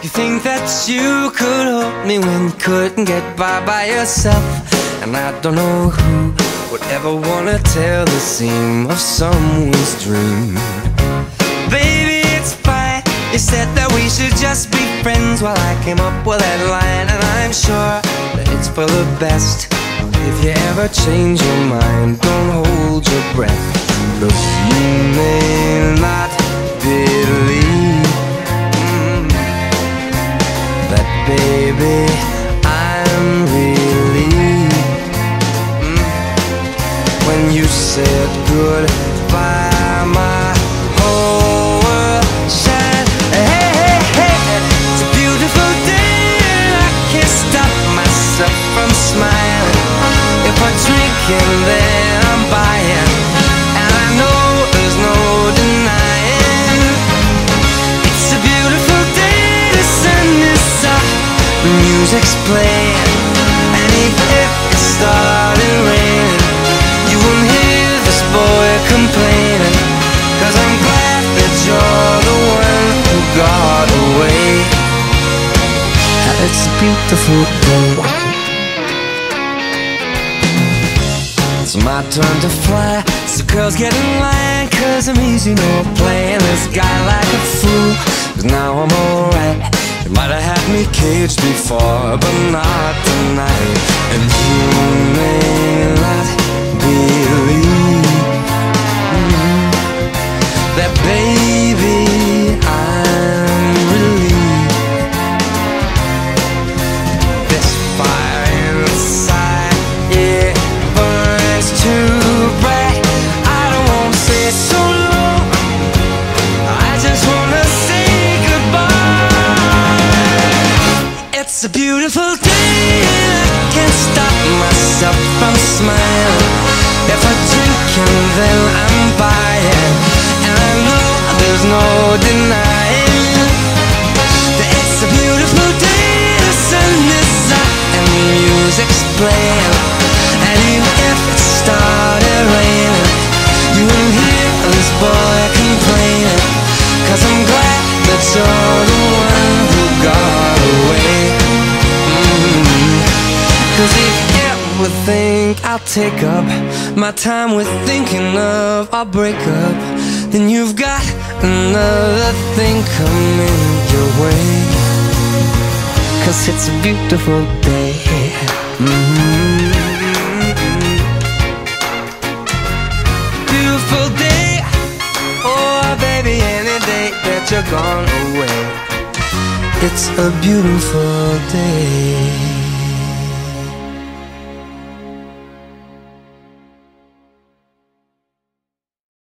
You think that you could hold me when you couldn't get by yourself. And I don't know who would ever wanna tell the seam of someone's dream. Baby, it's fine. You said that we should just be friends while I came up with that line. And I'm sure that it's for the best. If you ever change your mind, don't hold your breath. Look, you may not believe that, baby, I'm relieved when you said goodbye. My whole world shined. Hey, hey, hey, it's a beautiful day, and I can't stop myself from smiling. If I'm drinking, then I'm buying, and I know there's no denying. It's a beautiful day, the sun is up, the music's playing, and even if it started raining, you won't hear this boy complaining, 'cause I'm glad that you're the one who got away. It's a beautiful day. It's my turn to fly, so girls get in line, 'cause I'm easy, no playing this guy like a fool. 'Cause now I'm alright. You might have had me caged before, but not tonight. And you may not believe that, baby, I'm relieved. This fire inside, yeah, burns too bright. I don't wanna say so long, I just wanna say goodbye. It's a beautiful day, and I can't stop myself from smiling. If I'm drinking, then I'm buying, and I know there's no denying that it's a beautiful day. The sun is up and the music's playing, and even if it started raining, you won't hear this boy complaining, 'cause I'm glad that you're the one who got away. 'Cause if you ever think I'll take up my time with thinking of our breakup, then you've got another thing coming your way. 'Cause it's a beautiful day. Beautiful day. Oh baby, any day that you're gone away, it's a beautiful day.